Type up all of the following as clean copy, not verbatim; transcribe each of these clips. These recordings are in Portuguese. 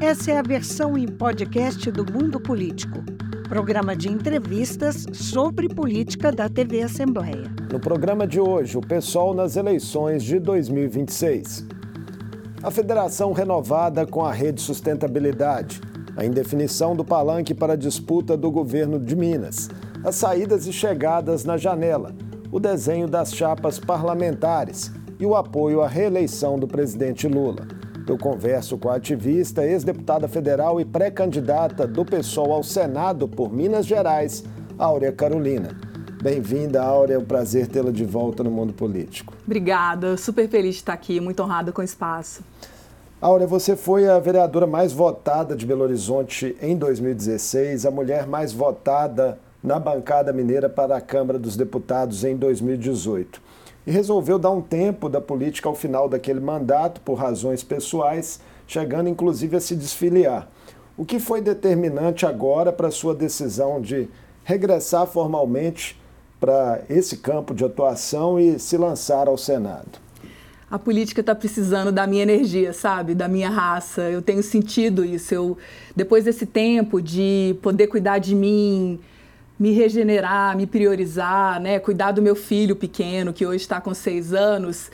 Essa é a versão em podcast do Mundo Político, programa de entrevistas sobre política da TV Assembleia. No programa de hoje, o PSOL nas eleições de 2026. A federação renovada com a Rede Sustentabilidade, a indefinição do palanque para a disputa do governo de Minas, as saídas e chegadas na janela, o desenho das chapas parlamentares e o apoio à reeleição do presidente Lula. Eu converso com a ativista, ex-deputada federal e pré-candidata do PSOL ao Senado por Minas Gerais, Áurea Carolina. Bem-vinda, Áurea, é um prazer tê-la de volta no mundo político. Obrigada, super feliz de estar aqui, muito honrada com o espaço. Áurea, você foi a vereadora mais votada de Belo Horizonte em 2016, a mulher mais votada na bancada mineira para a Câmara dos Deputados em 2018. E resolveu dar um tempo da política ao final daquele mandato por razões pessoais, chegando inclusive a se desfiliar. O que foi determinante agora para a sua decisão de regressar formalmente para esse campo de atuação e se lançar ao Senado? A política está precisando da minha energia, sabe? Da minha raça. Eu tenho sentido isso. Depois desse tempo de poder cuidar de mim, me regenerar, me priorizar, né? Cuidar do meu filho pequeno, que hoje está com 6 anos,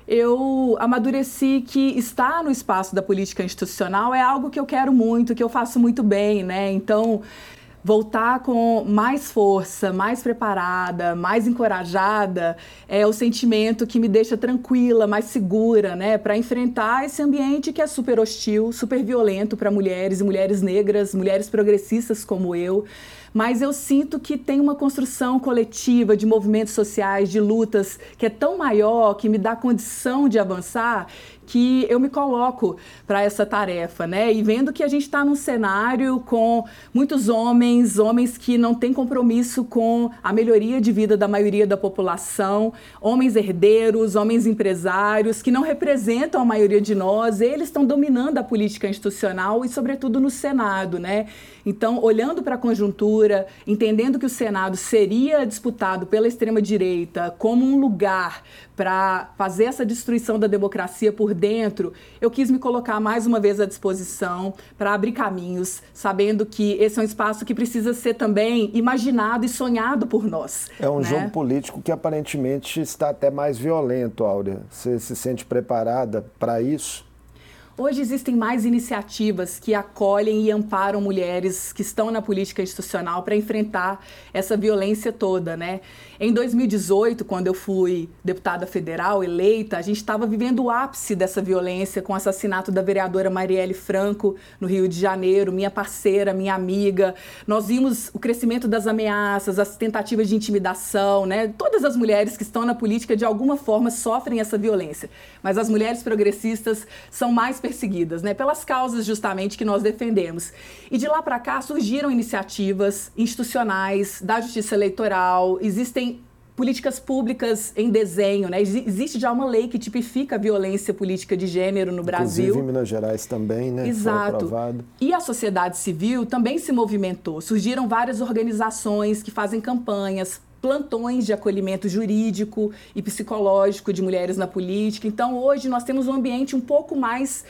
eu amadureci que estar no espaço da política institucional é algo que eu quero muito, que eu faço muito bem, né? Então, voltar com mais força, mais preparada, mais encorajada é o sentimento que me deixa tranquila, mais segura, né, para enfrentar esse ambiente que é super hostil, super violento para mulheres e mulheres negras, mulheres progressistas como eu. Mas eu sinto que tem uma construção coletiva de movimentos sociais, de lutas, que é tão maior, que me dá condição de avançar, que eu me coloco para essa tarefa, né? E vendo que a gente está num cenário com muitos homens que não têm compromisso com a melhoria de vida da maioria da população, homens herdeiros, homens empresários, que não representam a maioria de nós, eles estão dominando a política institucional e, sobretudo, no Senado, né? Então, olhando para a conjuntura, entendendo que o Senado seria disputado pela extrema-direita como um lugar para fazer essa destruição da democracia por dentro, eu quis me colocar mais uma vez à disposição para abrir caminhos, sabendo que esse é um espaço que precisa ser também imaginado e sonhado por nós. É um jogo político que aparentemente está até mais violento, Áurea. Você se sente preparada para isso? Hoje existem mais iniciativas que acolhem e amparam mulheres que estão na política institucional para enfrentar essa violência toda, né? Em 2018, quando eu fui deputada federal eleita, a gente estava vivendo o ápice dessa violência com o assassinato da vereadora Marielle Franco no Rio de Janeiro, minha parceira, minha amiga. Nós vimos o crescimento das ameaças, as tentativas de intimidação, né? Todas as mulheres que estão na política, de alguma forma, sofrem essa violência. Mas as mulheres progressistas são mais perseguidas, né? Pelas causas justamente que nós defendemos. E de lá para cá surgiram iniciativas institucionais da Justiça Eleitoral, existem políticas públicas em desenho, né? Existe já uma lei que tipifica a violência política de gênero no Brasil. Inclusive em Minas Gerais também, né? Exato. Foi aprovado. E a sociedade civil também se movimentou. Surgiram várias organizações que fazem campanhas, plantões de acolhimento jurídico e psicológico de mulheres na política. Então, hoje nós temos um ambiente um pouco mais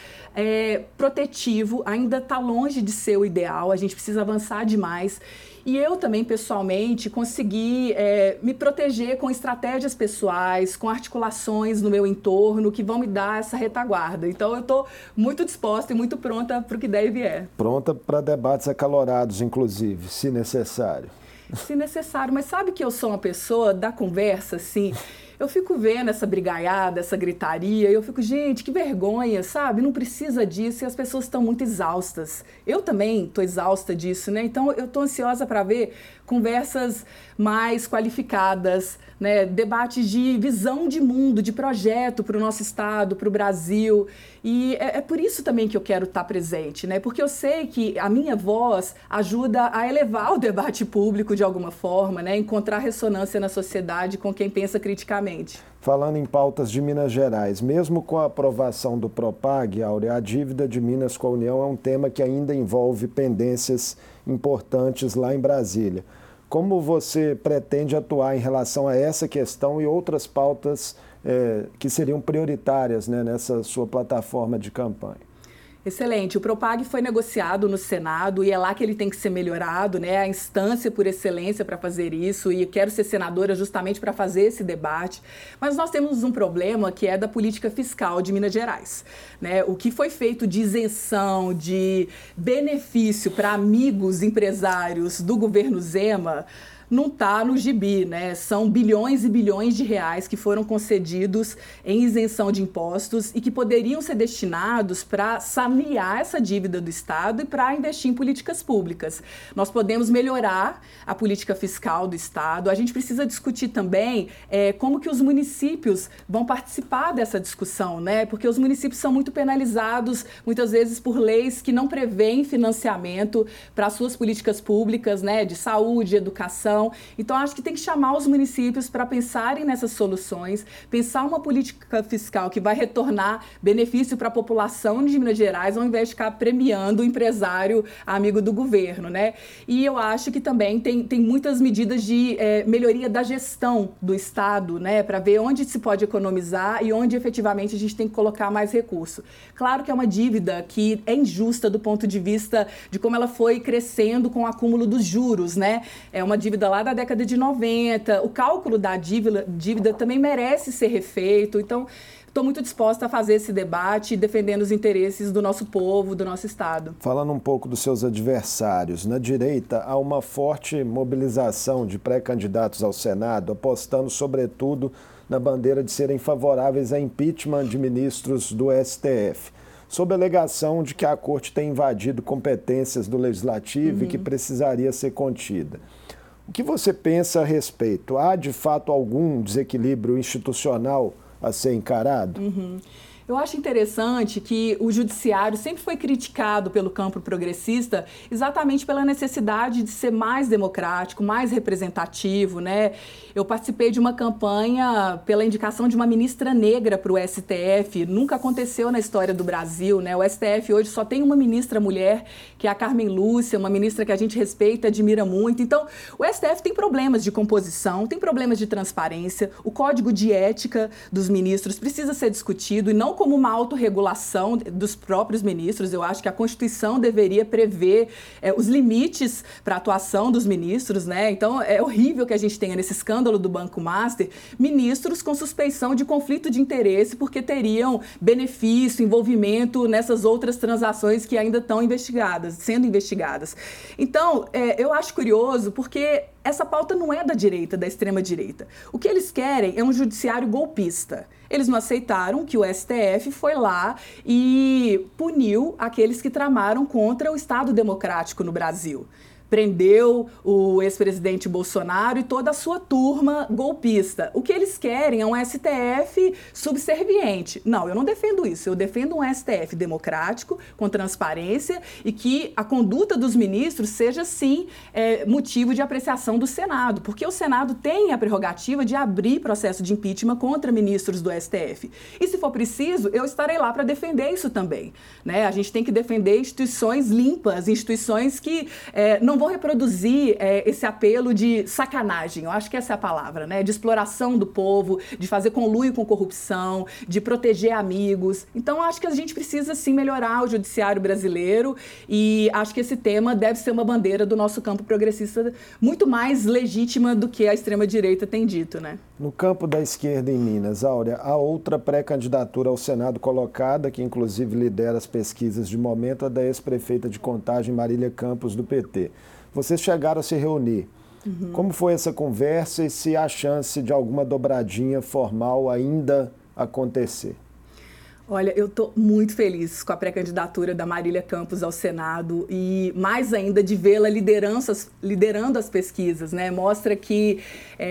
protetivo, ainda está longe de ser o ideal, a gente precisa avançar demais. E eu também, pessoalmente, consegui me proteger com estratégias pessoais, com articulações no meu entorno que vão me dar essa retaguarda. Então, eu estou muito disposta e muito pronta para o que der e vier. Pronta para debates acalorados, inclusive, se necessário. Se necessário, mas sabe que eu sou uma pessoa da conversa, assim, eu fico vendo essa brigaiada, essa gritaria, e eu fico, gente, que vergonha, sabe? Não precisa disso e as pessoas estão muito exaustas. Eu também estou exausta disso, né? Então, eu estou ansiosa para ver conversas mais qualificadas, né? Debates de visão de mundo, de projeto para o nosso estado, para o Brasil. E é por isso também que eu quero estar presente, né? Porque eu sei que a minha voz ajuda a elevar o debate público de alguma forma, né? Encontrar ressonância na sociedade com quem pensa criticamente. Falando em pautas de Minas Gerais, mesmo com a aprovação do Propag, Áurea, a dívida de Minas com a União é um tema que ainda envolve pendências importantes lá em Brasília. Como você pretende atuar em relação a essa questão e outras pautas que seriam prioritárias, né, nessa sua plataforma de campanha? Excelente. O Propag foi negociado no Senado e é lá que ele tem que ser melhorado, né? A instância por excelência para fazer isso, e eu quero ser senadora justamente para fazer esse debate. Mas nós temos um problema que é da política fiscal de Minas Gerais, né? O que foi feito de isenção, de benefício para amigos empresários do governo Zema, não está no gibi, né? São bilhões e bilhões de reais que foram concedidos em isenção de impostos e que poderiam ser destinados para sanear essa dívida do Estado e para investir em políticas públicas. Nós podemos melhorar a política fiscal do Estado. A gente precisa discutir também como que os municípios vão participar dessa discussão, né? Porque os municípios são muito penalizados, muitas vezes, por leis que não prevêem financiamento para suas políticas públicas, né? De saúde, educação. Então, acho que tem que chamar os municípios para pensarem nessas soluções, pensar uma política fiscal que vai retornar benefício para a população de Minas Gerais, ao invés de ficar premiando o empresário amigo do governo, né? E eu acho que também tem muitas medidas de melhoria da gestão do Estado, né? Para ver onde se pode economizar e onde efetivamente a gente tem que colocar mais recurso. Claro que é uma dívida que é injusta do ponto de vista de como ela foi crescendo com o acúmulo dos juros, né? É uma dívida lá da década de 90, o cálculo da dívida também merece ser refeito. Então, estou muito disposta a fazer esse debate defendendo os interesses do nosso povo, do nosso Estado. Falando um pouco dos seus adversários, na direita há uma forte mobilização de pré-candidatos ao Senado, apostando sobretudo na bandeira de serem favoráveis a impeachment de ministros do STF, sob a alegação de que a Corte tem invadido competências do Legislativo e que precisaria ser contida. O que você pensa a respeito? Há, de fato, algum desequilíbrio institucional a ser encarado? Eu acho interessante que o judiciário sempre foi criticado pelo campo progressista exatamente pela necessidade de ser mais democrático, mais representativo, né? Eu participei de uma campanha pela indicação de uma ministra negra para o STF. Nunca aconteceu na história do Brasil, né? O STF hoje só tem uma ministra mulher, que é a Carmen Lúcia, uma ministra que a gente respeita, admira muito. Então, o STF tem problemas de composição, tem problemas de transparência. O código de ética dos ministros precisa ser discutido e não como uma autorregulação dos próprios ministros. Eu acho que a Constituição deveria prever os limites para a atuação dos ministros, né? Então, é horrível que a gente tenha, nesse escândalo do Banco Master, ministros com suspeição de conflito de interesse porque teriam benefício, envolvimento nessas outras transações que ainda estão sendo investigadas. Então, eu acho curioso porque essa pauta não é da direita, da extrema-direita. O que eles querem é um judiciário golpista. Eles não aceitaram que o STF foi lá e puniu aqueles que tramaram contra o Estado democrático no Brasil. Prendeu o ex-presidente Bolsonaro e toda a sua turma golpista. O que eles querem é um STF subserviente. Não, eu não defendo isso. Eu defendo um STF democrático, com transparência, e que a conduta dos ministros seja, sim, motivo de apreciação do Senado, porque o Senado tem a prerrogativa de abrir processo de impeachment contra ministros do STF. E, se for preciso, eu estarei lá para defender isso também, né? A gente tem que defender instituições limpas, instituições que não vão reproduzir esse apelo de sacanagem, eu acho que essa é a palavra, né? De exploração do povo, de fazer conluio com corrupção, de proteger amigos. Então, acho que a gente precisa, sim, melhorar o judiciário brasileiro e acho que esse tema deve ser uma bandeira do nosso campo progressista muito mais legítima do que a extrema-direita tem dito, né? No campo da esquerda em Minas, Áurea, há outra pré-candidatura ao Senado colocada, que inclusive lidera as pesquisas de momento, a da ex-prefeita de Contagem, Marília Campos, do PT. Vocês chegaram a se reunir. Como foi essa conversa e se há chance de alguma dobradinha formal ainda acontecer? Olha, eu estou muito feliz com a pré-candidatura da Marília Campos ao Senado e mais ainda de vê-la liderando as pesquisas, né? Mostra que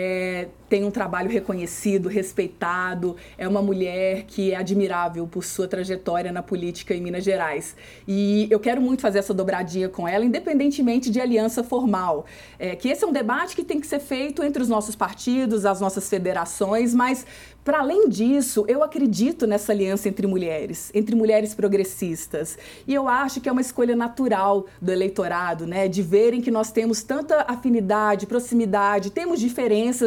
tem um trabalho reconhecido, respeitado, é uma mulher que é admirável por sua trajetória na política em Minas Gerais. E eu quero muito fazer essa dobradinha com ela, independentemente de aliança formal. Que esse é um debate que tem que ser feito entre os nossos partidos, as nossas federações, mas, para além disso, eu acredito nessa aliança entre mulheres progressistas. E eu acho que é uma escolha natural do eleitorado, né, de verem que nós temos tanta afinidade, proximidade, temos diferenças, evidentemente,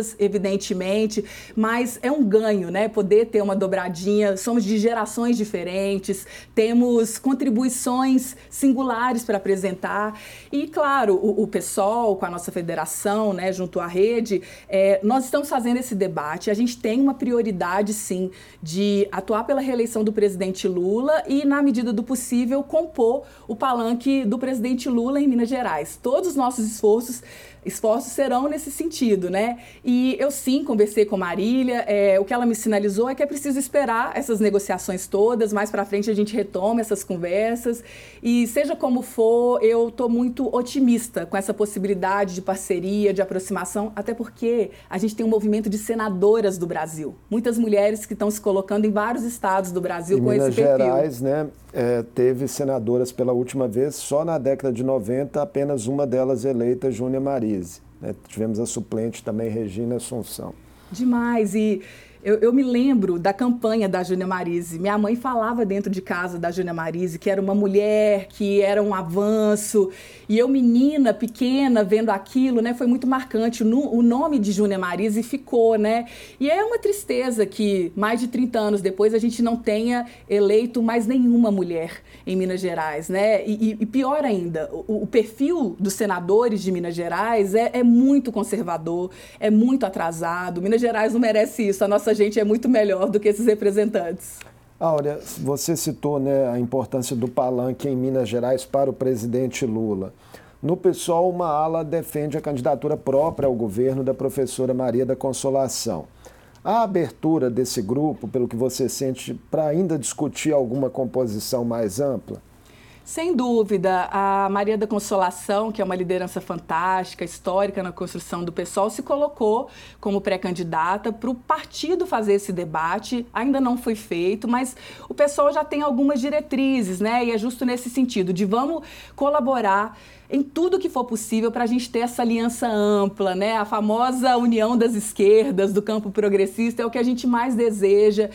coincidentemente, mas é um ganho, né? Poder ter uma dobradinha, somos de gerações diferentes, temos contribuições singulares para apresentar e, claro, o PSOL, com a nossa federação, né, junto à rede, nós estamos fazendo esse debate, a gente tem uma prioridade, sim, de atuar pela reeleição do presidente Lula e, na medida do possível, compor o palanque do presidente Lula em Minas Gerais. Todos os nossos esforços serão nesse sentido, né? E eu sim conversei com Marília, o que ela me sinalizou é que é preciso esperar essas negociações todas, mais para frente a gente retoma essas conversas e seja como for, eu estou muito otimista com essa possibilidade de parceria, de aproximação, até porque a gente tem um movimento de senadoras do Brasil, muitas mulheres que estão se colocando em vários estados do Brasil com esse perfil. Minas Gerais, né, teve senadoras pela última vez, só na década de 90, apenas uma delas eleita, Júnia Marise. Né? Tivemos a suplente também, Regina Assunção. Demais, e eu me lembro da campanha da Júnia Marise. Minha mãe falava dentro de casa da Júnia Marise que era uma mulher, que era um avanço. E eu, menina, pequena, vendo aquilo, né, foi muito marcante. O nome de Júnia Marise ficou, né? E é uma tristeza que, mais de 30 anos depois, a gente não tenha eleito mais nenhuma mulher em Minas Gerais, né? E pior ainda, o perfil dos senadores de Minas Gerais é muito conservador, é muito atrasado. Minas Gerais não merece isso. A nossa gente é muito melhor do que esses representantes. Áurea, você citou, né, a importância do palanque em Minas Gerais para o presidente Lula. No PSOL, uma ala defende a candidatura própria ao governo da professora Maria da Consolação. A abertura desse grupo, pelo que você sente, para ainda discutir alguma composição mais ampla? Sem dúvida, a Maria da Consolação, que é uma liderança fantástica, histórica na construção do PSOL, se colocou como pré-candidata para o partido fazer esse debate. Ainda não foi feito, mas o PSOL já tem algumas diretrizes, né? E é justo nesse sentido, de vamos colaborar em tudo que for possível para a gente ter essa aliança ampla, né? A famosa união das esquerdas, do campo progressista, é o que a gente mais deseja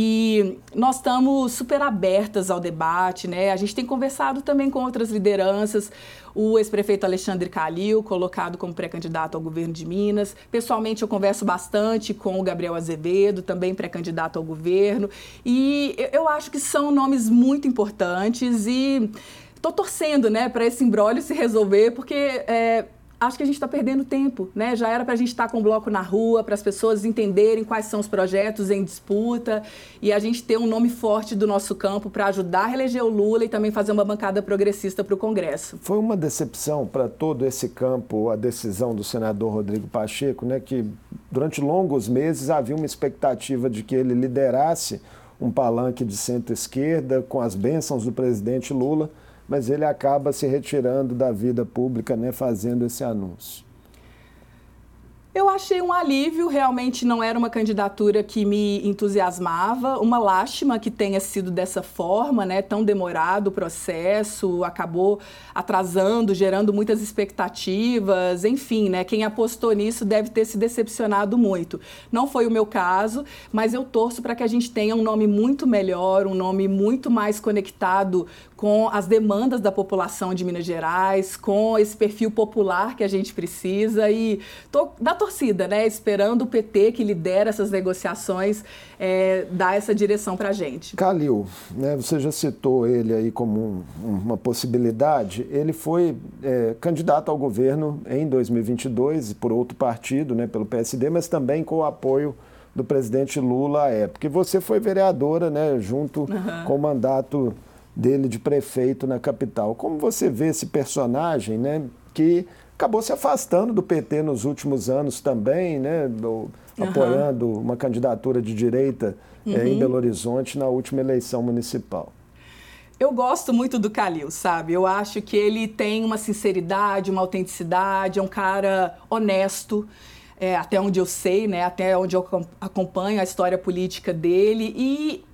e nós estamos super abertas ao debate, né? A gente tem conversado também com outras lideranças, o ex-prefeito Alexandre Calil, colocado como pré-candidato ao governo de Minas. Pessoalmente, eu converso bastante com o Gabriel Azevedo, também pré-candidato ao governo, e eu acho que são nomes muito importantes e estou torcendo, né, para esse imbróglio se resolver, porque acho que a gente está perdendo tempo, né? Já era para a gente estar com o bloco na rua, para as pessoas entenderem quais são os projetos em disputa e a gente ter um nome forte do nosso campo para ajudar a reeleger o Lula e também fazer uma bancada progressista para o Congresso. Foi uma decepção para todo esse campo a decisão do senador Rodrigo Pacheco, né, que durante longos meses havia uma expectativa de que ele liderasse um palanque de centro-esquerda com as bênçãos do presidente Lula, mas ele acaba se retirando da vida pública, né, fazendo esse anúncio. Eu achei um alívio, realmente não era uma candidatura que me entusiasmava, uma lástima que tenha sido dessa forma, né, tão demorado o processo, acabou atrasando, gerando muitas expectativas, enfim, né, quem apostou nisso deve ter se decepcionado muito. Não foi o meu caso, mas eu torço para que a gente tenha um nome muito melhor, um nome muito mais conectado com as demandas da população de Minas Gerais, com esse perfil popular que a gente precisa e tô na torcida, né? Esperando o PT, que lidera essas negociações, dar essa direção para a gente. Calil, né, você já citou ele aí como uma possibilidade. Ele foi candidato ao governo em 2022 por outro partido, né, pelo PSD, mas também com o apoio do presidente Lula à época. E você foi vereadora, né, junto com o mandato dele de prefeito na capital. Como você vê esse personagem, né, que acabou se afastando do PT nos últimos anos também, né, apoiando uma candidatura de direita em Belo Horizonte na última eleição municipal? Eu gosto muito do Calil, sabe? Eu acho que ele tem uma sinceridade, uma autenticidade, é um cara honesto, até onde eu sei, né, até onde eu acompanho a história política dele e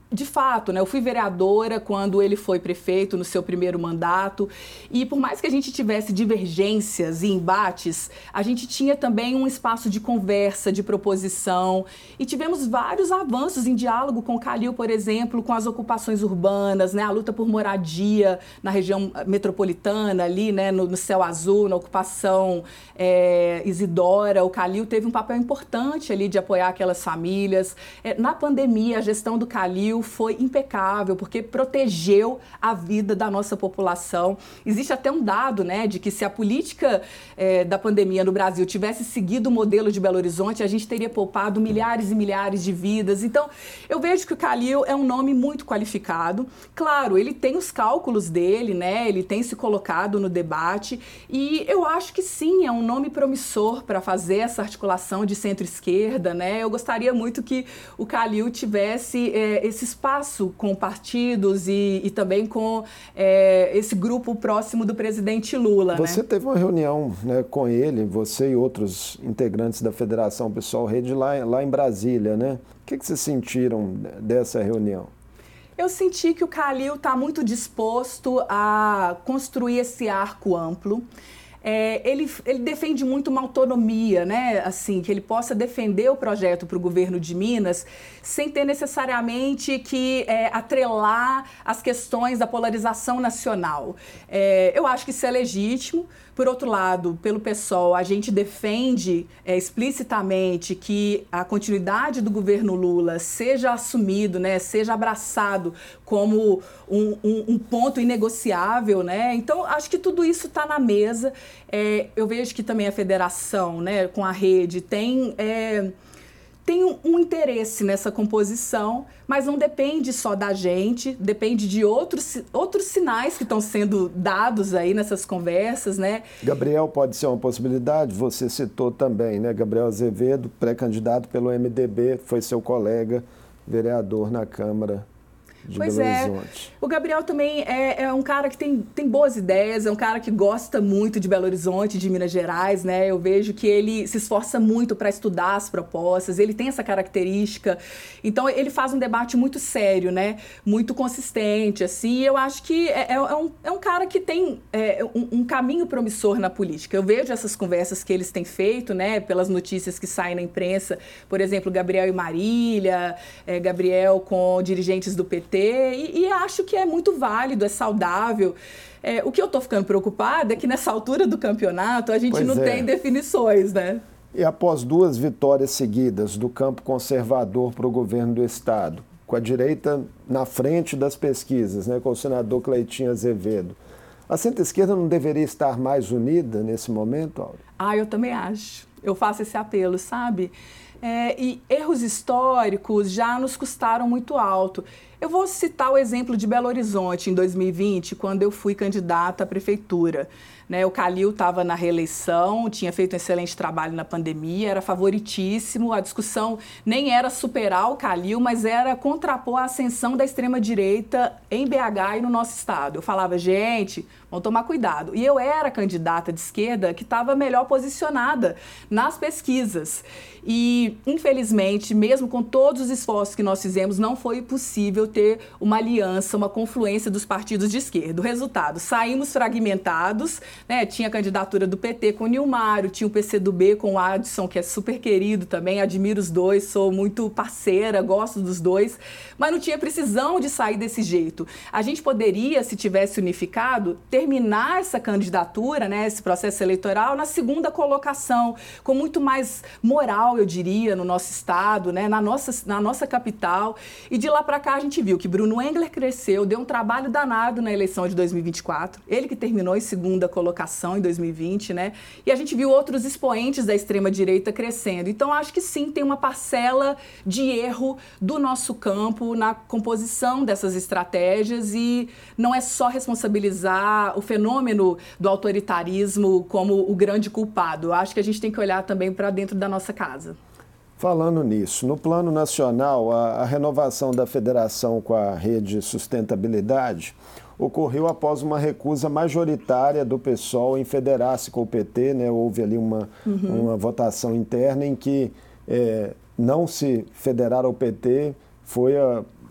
de fato, né, eu fui vereadora quando ele foi prefeito no seu primeiro mandato e por mais que a gente tivesse divergências e embates, a gente tinha também um espaço de conversa, de proposição e tivemos vários avanços em diálogo com o Calil, por exemplo, com as ocupações urbanas, né, a luta por moradia na região metropolitana ali, né, no Céu Azul, na ocupação Isidora. O Calil teve um papel importante ali de apoiar aquelas famílias. Na pandemia, a gestão do Calil foi impecável, porque protegeu a vida da nossa população. Existe até um dado, né, de que se a política da pandemia no Brasil tivesse seguido o modelo de Belo Horizonte, a gente teria poupado milhares e milhares de vidas. Então, eu vejo que o Calil é um nome muito qualificado. Claro, ele tem os cálculos dele, né, ele tem se colocado no debate e eu acho que sim, é um nome promissor para fazer essa articulação de centro-esquerda, né. Eu gostaria muito que o Calil tivesse esse espaço com partidos e também com esse grupo próximo do presidente Lula. Você, né, teve uma reunião, né, com ele, você e outros integrantes da Federação Pessoal Rede lá em Brasília, né? O que vocês sentiram dessa reunião? Eu senti que o Calil está muito disposto a construir esse arco amplo. Ele defende muito uma autonomia, né? Assim, que ele possa defender o projeto para o governo de Minas sem ter necessariamente que atrelar as questões da polarização nacional. Eu acho que isso é legítimo. Por outro lado, pelo PSOL, a gente defende explicitamente que a continuidade do governo Lula seja assumido, né, seja abraçado como um ponto inegociável, né? Então, acho que tudo isso está na mesa. Eu vejo que também a federação, né, com a rede, tem um interesse nessa composição, mas não depende só da gente, depende de outros sinais que estão sendo dados aí nessas conversas, né? Gabriel pode ser uma possibilidade, você citou também, né? Gabriel Azevedo, pré-candidato pelo MDB, foi seu colega, vereador na Câmara de Belo Horizonte. O Gabriel também é um cara que tem boas ideias, é um cara que gosta muito de Belo Horizonte, de Minas Gerais, né? Eu vejo que ele se esforça muito para estudar as propostas, ele tem essa característica. Então, ele faz um debate muito sério, né? Muito consistente, assim. E eu acho que é um cara que tem um caminho promissor na política. Eu vejo essas conversas que eles têm feito, né? Pelas notícias que saem na imprensa. Por exemplo, Gabriel e Marília, Gabriel com dirigentes do PT. E acho que é muito válido, é saudável. O que eu estou ficando preocupada é que nessa altura do campeonato a gente não tem definições, né? E após 2 vitórias seguidas do campo conservador para o governo do Estado, com a direita na frente das pesquisas, né, com o senador Cleitinho Azevedo, a centro-esquerda não deveria estar mais unida nesse momento, Áurea? Eu também acho. Eu faço esse apelo, sabe? E erros históricos já nos custaram muito alto. Eu vou citar o exemplo de Belo Horizonte em 2020, quando eu fui candidata à prefeitura. O Calil estava na reeleição, tinha feito um excelente trabalho na pandemia, era favoritíssimo. A discussão nem era superar o Calil, mas era contrapor a ascensão da extrema-direita em BH e no nosso estado. Eu falava, gente, vamos tomar cuidado. E eu era candidata de esquerda que estava melhor posicionada nas pesquisas. E, infelizmente, mesmo com todos os esforços que nós fizemos, não foi possível ter uma aliança, uma confluência dos partidos de esquerda. O resultado, saímos fragmentados, né? Tinha a candidatura do PT com o Nilmário, tinha o PCdoB com o Adson, que é super querido também, admiro os dois, sou muito parceira, gosto dos dois, mas não tinha precisão de sair desse jeito. A gente poderia, se tivesse unificado, terminar essa candidatura, né, esse processo eleitoral, na segunda colocação, com muito mais moral, eu diria, no nosso estado, né, na nossa capital. E de lá para cá a gente viu que Bruno Engler cresceu, deu um trabalho danado na eleição de 2024, ele que terminou em segunda colocação em 2020, né? E a gente viu outros expoentes da extrema-direita crescendo. Então, acho que sim, tem uma parcela de erro do nosso campo na composição dessas estratégias e não é só responsabilizar o fenômeno do autoritarismo como o grande culpado. Eu acho que a gente tem que olhar também para dentro da nossa casa. Falando nisso, no plano nacional, a renovação da federação com a Rede Sustentabilidade ocorreu após uma recusa majoritária do PSOL em federar-se com o PT, né? Houve ali uma votação interna em que não se federar ao PT foi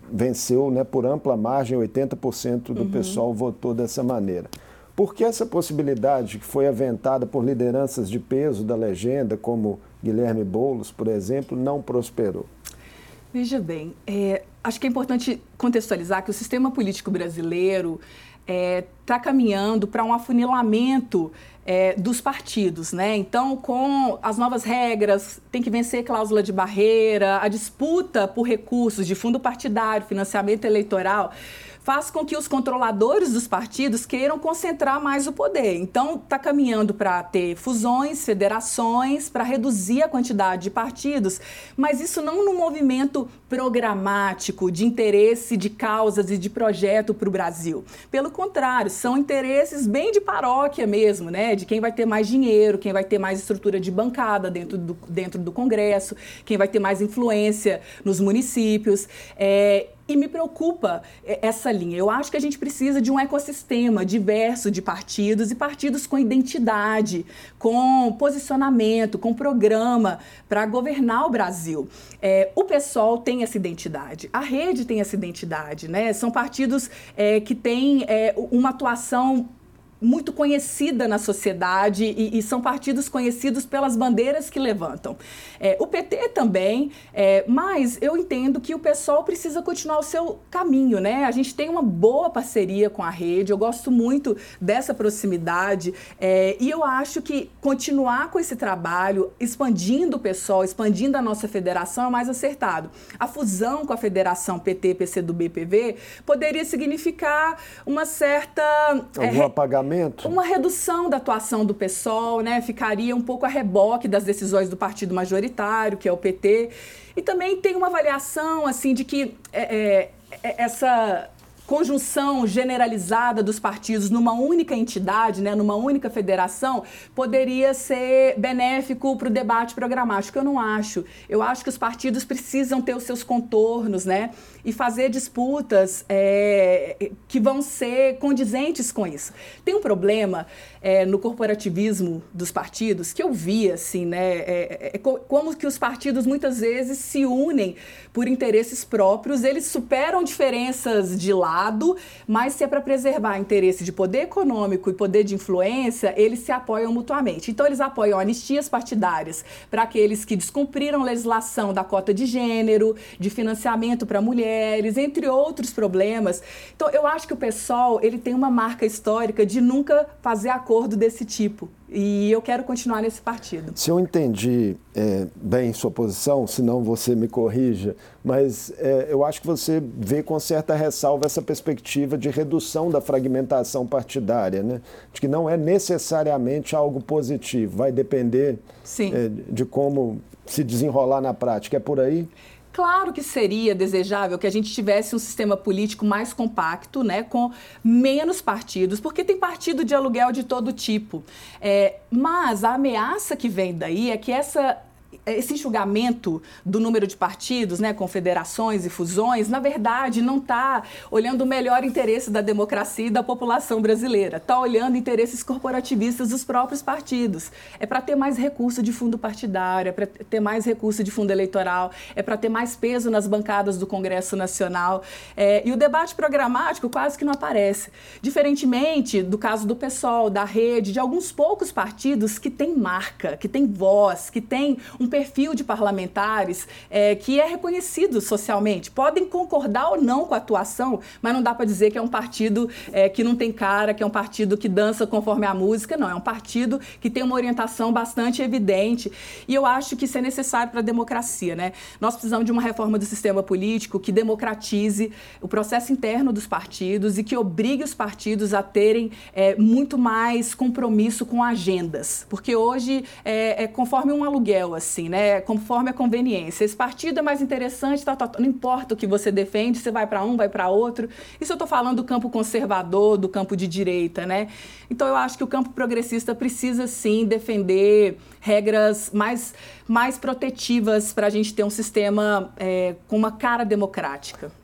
venceu, né, por ampla margem, 80% do pessoal votou dessa maneira. Por que essa possibilidade, que foi aventada por lideranças de peso da legenda, como Guilherme Boulos, por exemplo, não prosperou? Veja bem, acho que é importante contextualizar que o sistema político brasileiro está caminhando para um afunilamento dos partidos, né? Então, com as novas regras, tem que vencer cláusula de barreira, a disputa por recursos de fundo partidário, financiamento eleitoral, faz com que os controladores dos partidos queiram concentrar mais o poder. Então, está caminhando para ter fusões, federações, para reduzir a quantidade de partidos, mas isso não num movimento programático, de interesse, de causas e de projeto para o Brasil. Pelo contrário, são interesses bem de paróquia mesmo, né? De quem vai ter mais dinheiro, quem vai ter mais estrutura de bancada dentro do Congresso, quem vai ter mais influência nos municípios. E me preocupa essa linha. Eu acho que a gente precisa de um ecossistema diverso de partidos e partidos com identidade, com posicionamento, com programa para governar o Brasil. O PSOL tem essa identidade, a Rede tem essa identidade, né? São partidos que têm uma atuação muito conhecida na sociedade e são partidos conhecidos pelas bandeiras que levantam. O PT também, mas eu entendo que o PSOL precisa continuar o seu caminho, né? A gente tem uma boa parceria com a Rede, eu gosto muito dessa proximidade e eu acho que continuar com esse trabalho, expandindo o PSOL, expandindo a nossa federação é mais acertado. A fusão com a federação PT, PCdoB, PV poderia significar uma certa... Algum apagamento? Uma redução da atuação do PSOL, né? Ficaria um pouco a reboque das decisões do partido majoritário, que é o PT. E também tem uma avaliação assim, de que essa conjunção generalizada dos partidos numa única entidade, né, numa única federação, poderia ser benéfico para o debate programático. Eu não acho. Eu acho que os partidos precisam ter os seus contornos, né, e fazer disputas que vão ser condizentes com isso. Tem um problema no corporativismo dos partidos que eu vi, assim, né, como que os partidos muitas vezes se unem por interesses próprios, eles superam diferenças de lado, mas se é para preservar interesse de poder econômico e poder de influência, eles se apoiam mutuamente. Então, eles apoiam anistias partidárias para aqueles que descumpriram legislação da cota de gênero, de financiamento para mulheres, entre outros problemas. Então, eu acho que o PSOL, ele tem uma marca histórica de nunca fazer acordo desse tipo. E eu quero continuar nesse partido. Se eu entendi bem sua posição, se não você me corrija, mas eu acho que você vê com certa ressalva essa perspectiva de redução da fragmentação partidária, né? De que não é necessariamente algo positivo, vai depender de como se desenrolar na prática. É por aí? Claro que seria desejável que a gente tivesse um sistema político mais compacto, né, com menos partidos, porque tem partido de aluguel de todo tipo. Mas a ameaça que vem daí é que esse enxugamento do número de partidos, né, confederações e fusões, na verdade, não está olhando o melhor interesse da democracia e da população brasileira. Está olhando interesses corporativistas dos próprios partidos. É para ter mais recurso de fundo partidário, é para ter mais recurso de fundo eleitoral, é para ter mais peso nas bancadas do Congresso Nacional. E o debate programático quase que não aparece. Diferentemente do caso do PSOL, da Rede, de alguns poucos partidos que têm marca, que têm voz, que têm um perfil de parlamentares que é reconhecido socialmente. Podem concordar ou não com a atuação, mas não dá para dizer que é um partido que não tem cara, que é um partido que dança conforme a música. Não, é um partido que tem uma orientação bastante evidente. E eu acho que isso é necessário para a democracia, né? Nós precisamos de uma reforma do sistema político que democratize o processo interno dos partidos e que obrigue os partidos a terem muito mais compromisso com agendas. Porque hoje é conforme um aluguel, assim, né? Conforme a conveniência. Esse partido é mais interessante, não importa o que você defende, você vai para um, vai para outro. Isso eu estou falando do campo conservador, do campo de direita, né? Então eu acho que o campo progressista precisa sim defender regras mais protetivas para a gente ter um sistema com uma cara democrática.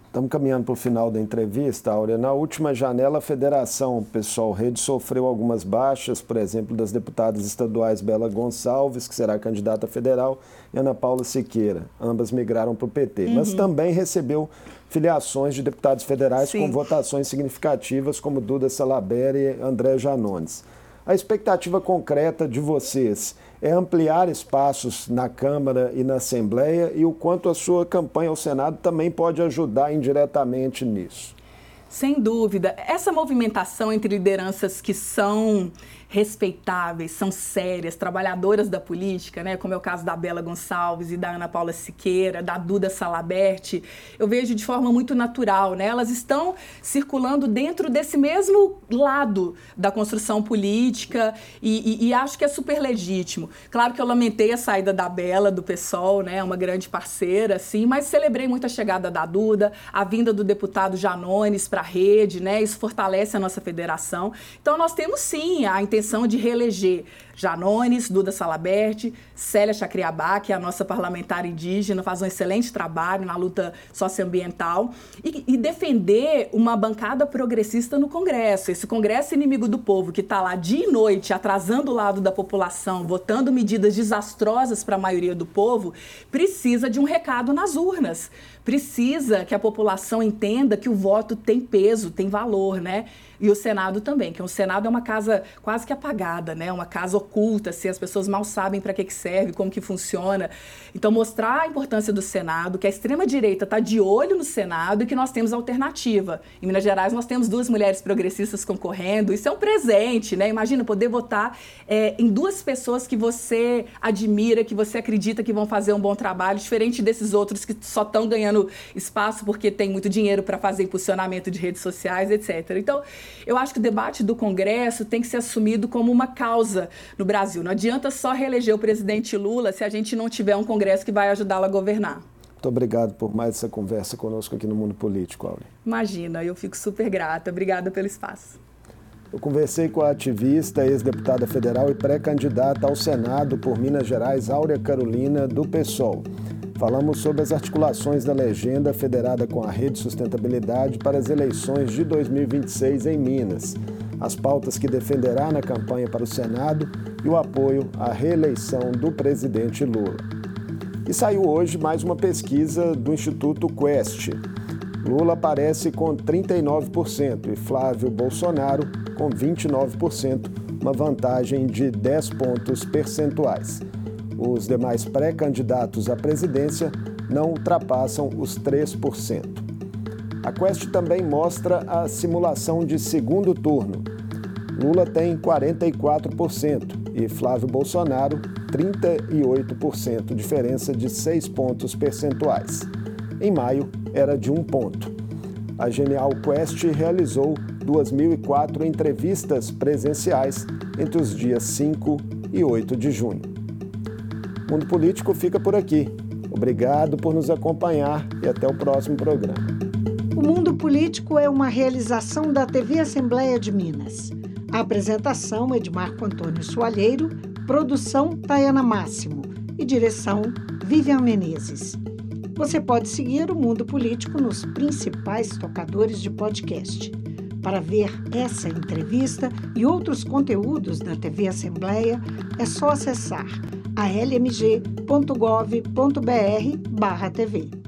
Estamos caminhando para o final da entrevista, Áurea. Na última janela, a Federação Pessoal Rede sofreu algumas baixas, por exemplo, das deputadas estaduais Bela Gonçalves, que será candidata federal, e Ana Paula Siqueira. Ambas migraram para o PT, mas também recebeu filiações de deputados federais com votações significativas, como Duda Salabert e André Janones. A expectativa concreta de vocês é ampliar espaços na Câmara e na Assembleia e o quanto a sua campanha ao Senado também pode ajudar indiretamente nisso? Sem dúvida. Essa movimentação entre lideranças que são respeitáveis, são sérias, trabalhadoras da política, né, como é o caso da Bela Gonçalves e da Ana Paula Siqueira, da Duda Salabert, eu vejo de forma muito natural, né? Elas estão circulando dentro desse mesmo lado da construção política e acho que é super legítimo. Claro que eu lamentei a saída da Bela, do PSOL, né, uma grande parceira, assim, mas celebrei muito a chegada da Duda, a vinda do deputado Janones para a rede, né? Isso fortalece a nossa federação. Então nós temos sim a intenção de reeleger Janones, Duda Salabert, Célia Chacriabá, que é a nossa parlamentar indígena, faz um excelente trabalho na luta socioambiental, e defender uma bancada progressista no Congresso. Esse Congresso inimigo do povo, que está lá dia e noite, atrasando o lado da população, votando medidas desastrosas para a maioria do povo, precisa de um recado nas urnas. Precisa que a população entenda que o voto tem peso, tem valor, né? E o Senado também, que o Senado é uma casa quase que apagada, né? Uma casa oculta, assim, as pessoas mal sabem para que serve, como que funciona. Então, mostrar a importância do Senado, que a extrema-direita está de olho no Senado e que nós temos alternativa. Em Minas Gerais, nós temos 2 mulheres progressistas concorrendo. Isso é um presente, né? Imagina poder votar em 2 pessoas que você admira, que você acredita que vão fazer um bom trabalho, diferente desses outros que só estão ganhando espaço porque tem muito dinheiro para fazer impulsionamento de redes sociais, etc. Então, eu acho que o debate do Congresso tem que ser assumido como uma causa no Brasil. Não adianta só reeleger o presidente Lula se a gente não tiver um Congresso que vai ajudá-lo a governar. Muito obrigado por mais essa conversa conosco aqui no Mundo Político, Áurea. Imagina, eu fico super grata. Obrigada pelo espaço. Eu conversei com a ativista, ex-deputada federal e pré-candidata ao Senado por Minas Gerais, Áurea Carolina, do PSOL. Falamos sobre as articulações da legenda federada com a Rede Sustentabilidade para as eleições de 2026 em Minas, as pautas que defenderá na campanha para o Senado e o apoio à reeleição do presidente Lula. E saiu hoje mais uma pesquisa do Instituto Quest. Lula aparece com 39% e Flávio Bolsonaro com 29%, uma vantagem de 10 pontos percentuais. Os demais pré-candidatos à presidência não ultrapassam os 3%. A Quest também mostra a simulação de segundo turno. Lula tem 44% e Flávio Bolsonaro 38%, diferença de 6 pontos percentuais. Em maio, era de 1 ponto. A Genial Quest realizou 2.004 entrevistas presenciais entre os dias 5 e 8 de junho. O Mundo Político fica por aqui. Obrigado por nos acompanhar e até o próximo programa. O Mundo Político é uma realização da TV Assembleia de Minas. A apresentação é de Marco Antônio Soalheiro, produção Tayana Máximo e direção Vivian Menezes. Você pode seguir o Mundo Político nos principais tocadores de podcast. Para ver essa entrevista e outros conteúdos da TV Assembleia, é só acessar almg.gov.br/tv.